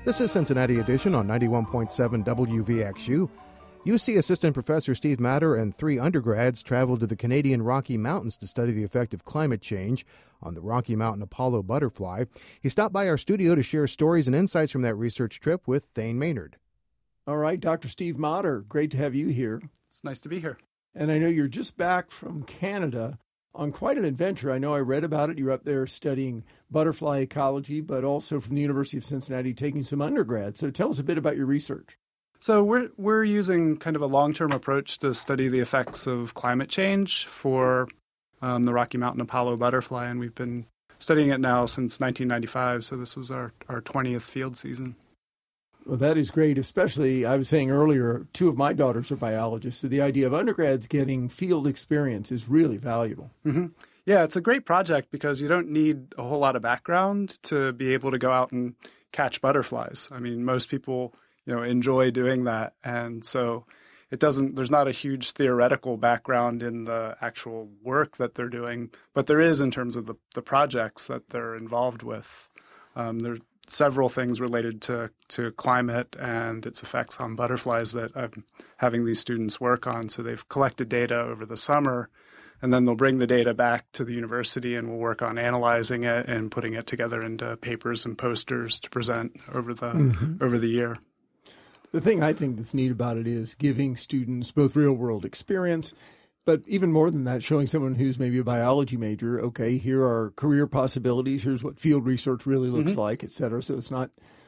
This is Cincinnati Edition on 91.7 WVXU. UC Assistant Professor Steve Matter and 3 undergrads traveled to the Canadian Rocky Mountains to study the effect of climate change on the Rocky Mountain Apollo butterfly. He stopped by our studio to share stories and insights from that research trip with Thane Maynard. All right, Dr. Steve Matter, great to have you here. It's nice to be here. And I know you're just back from Canada on quite an adventure. I know I read about it. You're up there studying butterfly ecology, but also from the University of Cincinnati taking some undergrad. So tell us a bit about your research. So we're using kind of a long-term approach to study the effects of climate change for the Rocky Mountain Apollo butterfly, and we've been studying it now since 1995, so this was our 20th field season. Well, that is great, especially, I was saying earlier, 2 of my daughters are biologists, so the idea of undergrads getting field experience is really valuable. Mm-hmm. Yeah, it's a great project because you don't need a whole lot of background to be able to go out and catch butterflies. I mean, most people enjoy doing that. And so there's not a huge theoretical background in the actual work that they're doing, but there is in terms of the projects that they're involved with. There are several things related to climate and its effects on butterflies that I'm having these students work on. So they've collected data over the summer, and then they'll bring the data back to the university and we'll work on analyzing it and putting it together into papers and posters to present over the year. The thing I think that's neat about it is giving students both real-world experience, but even more than that, showing someone who's maybe a biology major, okay, here are career possibilities, here's what field research really looks like, et cetera. So it's not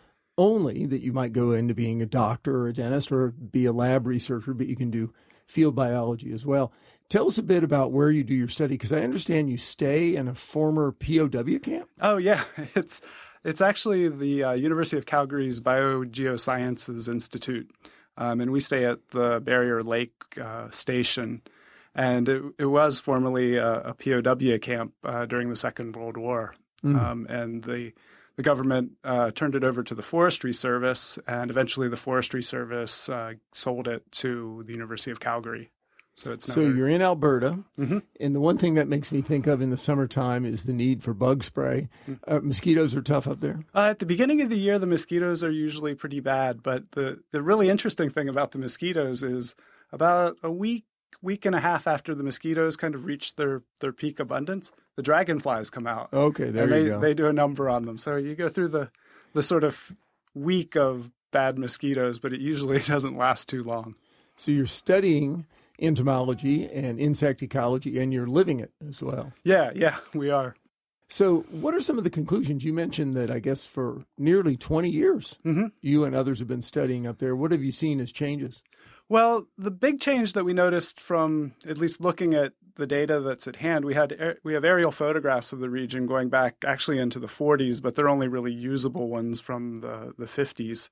only that you might go into being a doctor or a dentist or be a lab researcher, but you can do field biology as well. Tell us a bit about where you do your study, because I understand you stay in a former POW camp. Oh, yeah. It's actually the University of Calgary's Biogeosciences Institute, and we stay at the Barrier Lake Station. And it was formerly a POW camp during the Second World War. And the government turned it over to the Forestry Service, and eventually the Forestry Service sold it to the University of Calgary. So you're in Alberta, and the one thing that makes me think of in the summertime is the need for bug spray. Mosquitoes are tough up there. At the beginning of the year, the mosquitoes are usually pretty bad, but the really interesting thing about the mosquitoes is about a week and a half after the mosquitoes kind of reach their peak abundance, the dragonflies come out. Okay, there you go. They do a number on them. So you go through the sort of week of bad mosquitoes, but it usually doesn't last too long. So you're studying entomology and insect ecology, and you're living it as well. Yeah, we are. So what are some of the conclusions? You mentioned that, I guess, for nearly 20 years, you and others have been studying up there. What have you seen as changes? Well, the big change that we noticed from at least looking at the data that's at hand, we have aerial photographs of the region going back actually into the 40s, but they're only really usable ones from the 50s.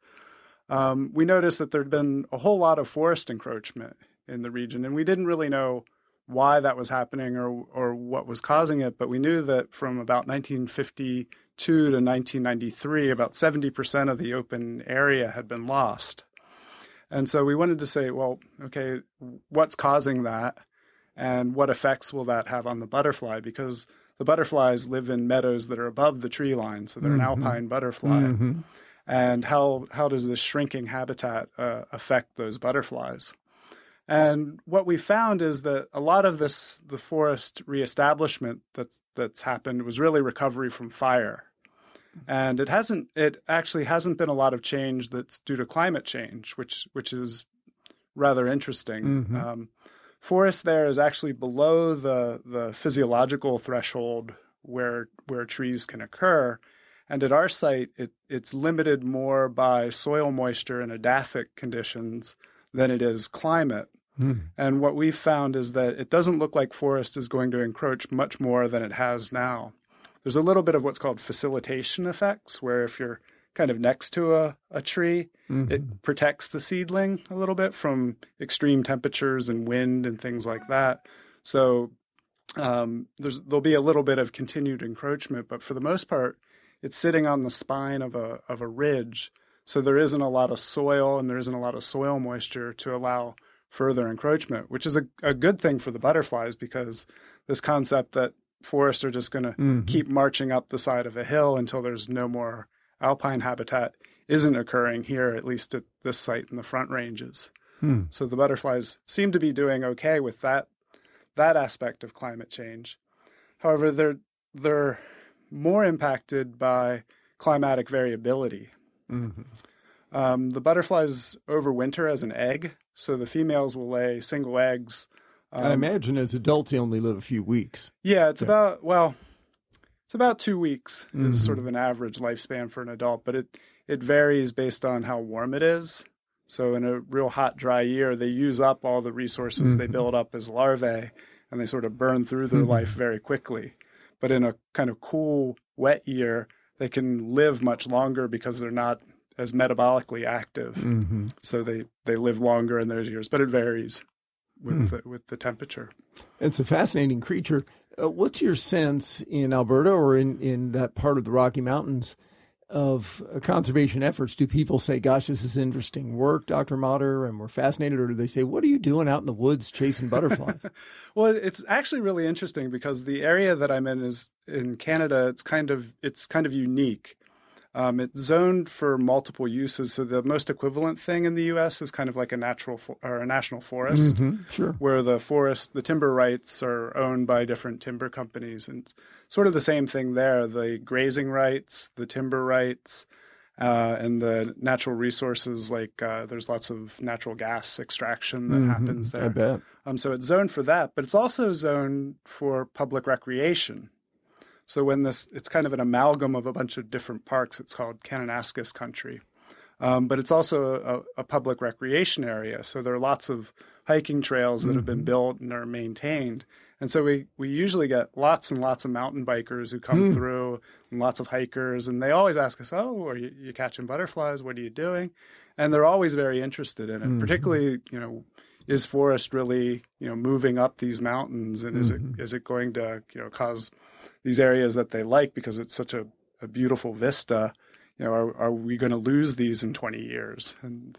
We noticed that there'd been a whole lot of forest encroachment in the region, and we didn't really know why that was happening or what was causing it, but we knew that from about 1952 to 1993, about 70% of the open area had been lost. And so we wanted to say, well, okay, what's causing that, and what effects will that have on the butterfly? Because the butterflies live in meadows that are above the tree line, so they're an alpine butterfly. And how does this shrinking habitat affect those butterflies? And what we found is that a lot of the forest reestablishment that's happened was really recovery from fire. And it actually hasn't been a lot of change that's due to climate change, which is rather interesting. Forest there is actually below the physiological threshold where trees can occur. And at our site, it's limited more by soil moisture and edaphic conditions than it is climate. And what we've found is that it doesn't look like forest is going to encroach much more than it has now. There's a little bit of what's called facilitation effects, where if you're kind of next to a tree, it protects the seedling a little bit from extreme temperatures and wind and things like that. So there'll be a little bit of continued encroachment, but for the most part, it's sitting on the spine of a ridge. So there isn't a lot of soil and there isn't a lot of soil moisture to allow further encroachment, which is a good thing for the butterflies, because this concept that forests are just going to keep marching up the side of a hill until there's no more alpine habitat isn't occurring here, at least at this site in the Front Ranges. So the butterflies seem to be doing okay with that aspect of climate change. However, they're more impacted by climatic variability. The butterflies overwinter as an egg, so the females will lay single eggs. I imagine as adults they only live a few weeks. Yeah, it's about 2 weeks is sort of an average lifespan for an adult, but it varies based on how warm it is. So in a real hot, dry year, they use up all the resources they build up as larvae, and they sort of burn through their life very quickly. But in a kind of cool, wet year, they can live much longer because they're not as metabolically active. So they live longer in those years, but it varies with the temperature. It's a fascinating creature. What's your sense in Alberta or in that part of the Rocky Mountains of conservation efforts? Do people say, gosh, this is interesting work, Dr. Motter, and we're fascinated? Or do they say, what are you doing out in the woods chasing butterflies? Well, it's actually really interesting because the area that I'm in is in Canada. It's kind of unique. It's zoned for multiple uses. So the most equivalent thing in the U.S. is kind of like a national forest, Sure. where the timber rights are owned by different timber companies. And it's sort of the same thing there. The grazing rights, the timber rights, and the natural resources, like there's lots of natural gas extraction that happens there. I bet. So it's zoned for that, but it's also zoned for public recreation. So it's kind of an amalgam of a bunch of different parks. It's called Kananaskis Country. But it's also a public recreation area. So there are lots of hiking trails that have been built and are maintained. And so we usually get lots and lots of mountain bikers who come through, and lots of hikers. And they always ask us, oh, are you catching butterflies? What are you doing? And they're always very interested in it, particularly, is forest really, moving up these mountains? And is it going to, cause these areas that they like because it's such a beautiful vista? Are we going to lose these in 20 years? And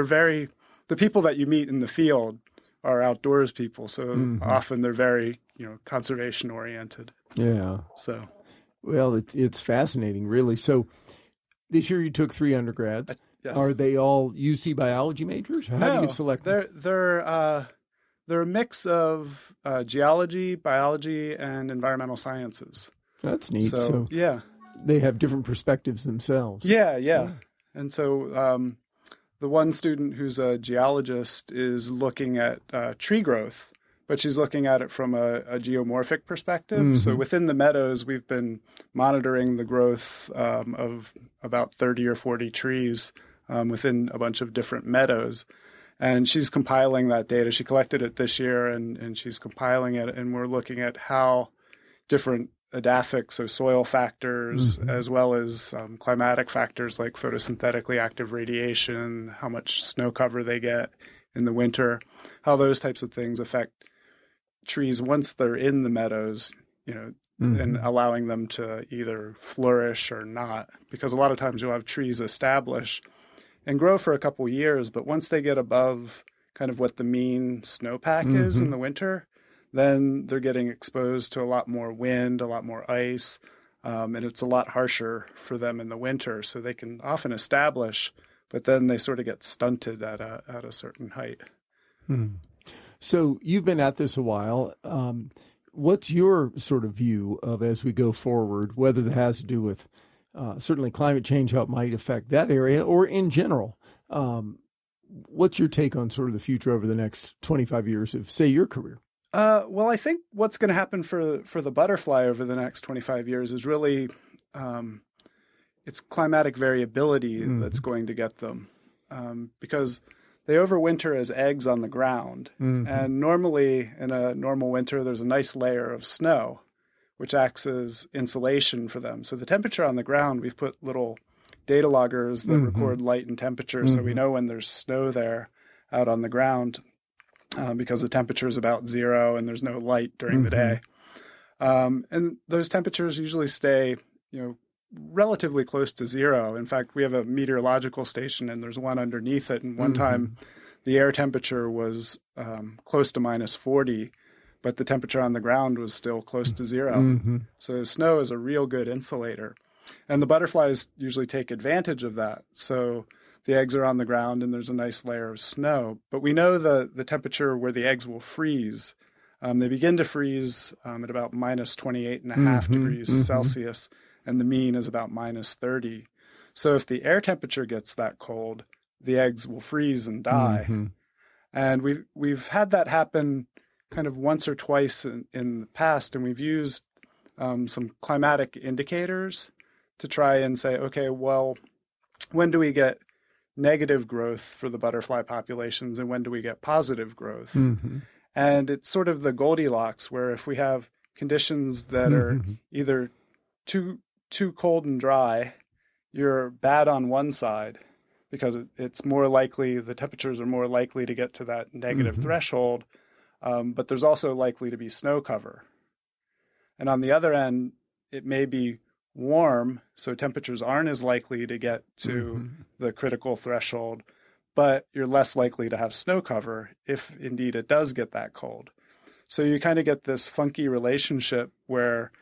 the people that you meet in the field are outdoors people. So often they're very, conservation oriented. Yeah. So, well, it's fascinating, really. So this year you took 3 undergrads. Yes. Are they all UC biology majors? How do you select them? They're a mix of geology, biology, and environmental sciences. That's neat. So yeah. They have different perspectives themselves. Yeah. And so the one student who's a geologist is looking at tree growth, but she's looking at it from a geomorphic perspective. So within the meadows, we've been monitoring the growth of about 30 or 40 trees within a bunch of different meadows. And she's compiling that data. She collected it this year, and she's compiling it. And we're looking at how different edaphics, so soil factors, as well as climatic factors like photosynthetically active radiation, how much snow cover they get in the winter, how those types of things affect trees once they're in the meadows, and allowing them to either flourish or not. Because a lot of times you'll have trees establish and grow for a couple years, but once they get above kind of what the mean snowpack is in the winter, then they're getting exposed to a lot more wind, a lot more ice, and it's a lot harsher for them in the winter. So they can often establish, but then they sort of get stunted at a certain height. So you've been at this a while. What's your sort of view of, as we go forward, whether that has to do with certainly climate change, how it might affect that area, or in general? What's your take on sort of the future over the next 25 years of, say, your career? Well, I think what's going to happen for the butterfly over the next 25 years is really it's climatic variability that's going to get them, because they overwinter as eggs on the ground. And normally in a normal winter, there's a nice layer of snow, which acts as insulation for them. So the temperature on the ground, we've put little data loggers that record light and temperature, so we know when there's snow there out on the ground. Because the temperature is about 0 and there's no light during the day. And those temperatures usually stay, relatively close to 0. In fact, we have a meteorological station and there's one underneath it. And one time the air temperature was close to minus 40, but the temperature on the ground was still close to 0. So snow is a real good insulator. And the butterflies usually take advantage of that. So the eggs are on the ground and there's a nice layer of snow. But we know the temperature where the eggs will freeze. They begin to freeze at about minus 28.5 degrees Celsius, and the mean is about minus 30. So if the air temperature gets that cold, the eggs will freeze and die. And we've had that happen kind of once or twice in the past, and we've used some climatic indicators to try and say, okay, well, when do we get negative growth for the butterfly populations and when do we get positive growth? And it's sort of the Goldilocks, where if we have conditions that are either too cold and dry, you're bad on one side because it's more likely, the temperatures are more likely to get to that negative threshold, but there's also likely to be snow cover. And on the other end, it may be warm, so temperatures aren't as likely to get to the critical threshold, but you're less likely to have snow cover if indeed it does get that cold. So you kind of get this funky relationship where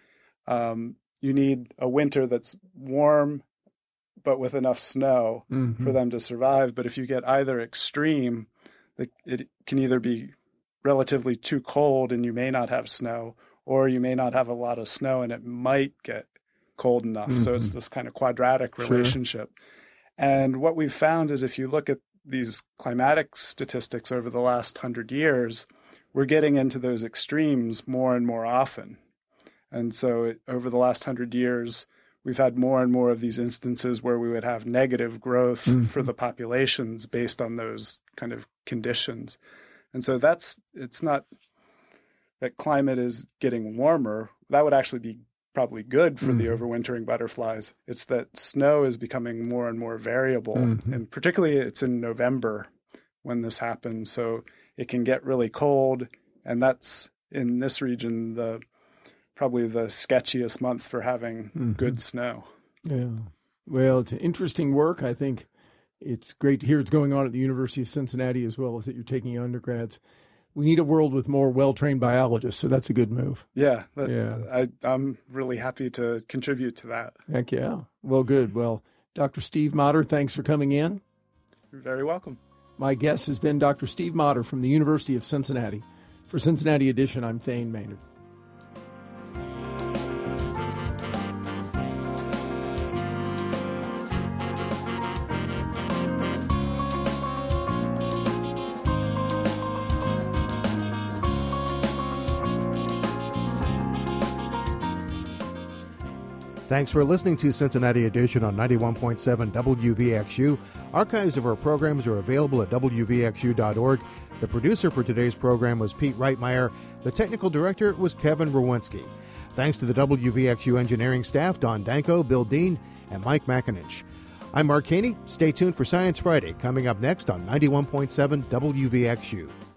you need a winter that's warm but with enough snow for them to survive. But if you get either extreme, it can either be relatively too cold and you may not have snow, or you may not have a lot of snow and it might get cold enough. So it's this kind of quadratic relationship. And what we've found is if you look at these climatic statistics over the last 100 years, we're getting into those extremes more and more often. And so over the last 100 years, we've had more and more of these instances where we would have negative growth for the populations based on those kind of conditions. And so it's not that climate is getting warmer. That would actually be probably good for the overwintering butterflies. It's that snow is becoming more and more variable. And particularly it's in November when this happens. So it can get really cold. And that's in this region, probably the sketchiest month for having good snow. Yeah. Well, it's interesting work. I think it's great to hear it's going on at the University of Cincinnati as well as that you're taking undergrads. We need a world with more well-trained biologists, so that's a good move. Yeah. I'm really happy to contribute to that. Heck yeah. Well, good. Well, Dr. Steve Motter, thanks for coming in. You're very welcome. My guest has been Dr. Steve Motter from the University of Cincinnati. For Cincinnati Edition, I'm Thane Maynard. Thanks for listening to Cincinnati Edition on 91.7 WVXU. Archives of our programs are available at WVXU.org. The producer for today's program was Pete Reitmeyer. The technical director was Kevin Rowinski. Thanks to the WVXU engineering staff, Don Danko, Bill Dean, and Mike McAninch. I'm Mark Haney. Stay tuned for Science Friday, coming up next on 91.7 WVXU.